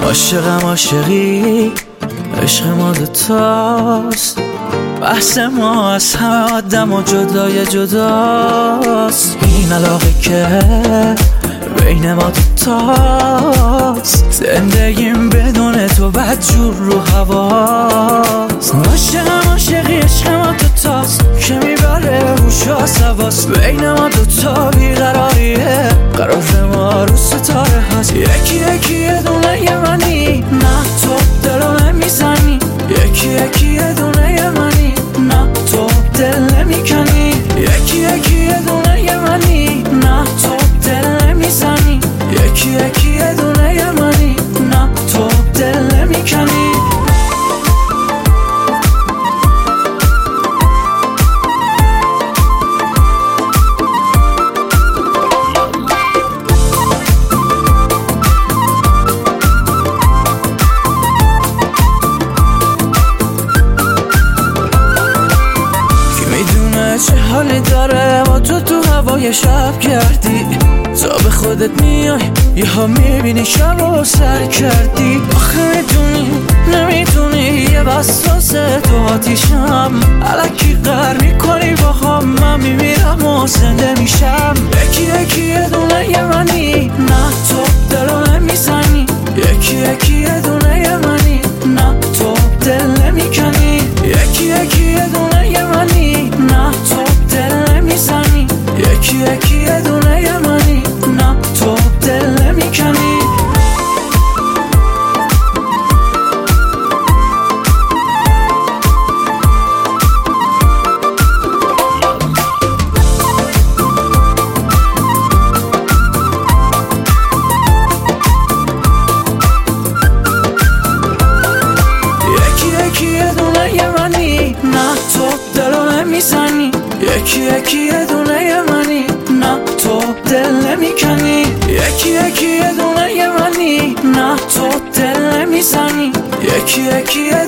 عاشقم عاشقی، عشق ما دوتاست، بحث ما از همه آدم و جدای جداست. این علاقه که بین ما دوتاست، زندگیم بدون تو بدجور رو هواست. عاشقم عاشقی، عشق ما دوتاست که میبره هوش و حواس. بین ما دوتا بیقراریه، قرار ما رو ستاره هست. یکی یکی یه دونه یه منی، نه تو دلو نمیزنی. یکی یکی یه دونه یه منی، نه تو دل نمیکنی. یکی یکی یه دونه یه منی، نه تو دل نمیزنی. یکی یکی یه دونه یه منی، نه تو دل نمیکنی. چه حالی داره با تو هوای شب کردی. تا به خودت میای یه ها میبینی شب و سر کردی. آخه میدونی نمیدونی یه وسواس تو آتیشم. الکی قهر میکنی با هم، من میمیرم و زنده میشم. یکی یکی یه دونه یه منی، نه تو دلو نمیزنی. یکی یکی یه دونه یه منی، نه تو دل نمیکنی. یکی یکی یه دونه یه منی، نه تو دل نمیزنی. یکی یکی یه دونه یه منی، نه تو دل نمیکنی. یکی یکی یه دونه یه منی، نه تو دل نمیکنی. یکی یکی یه دونه یه منی، نه تو دل نمیزنی. یکی یکی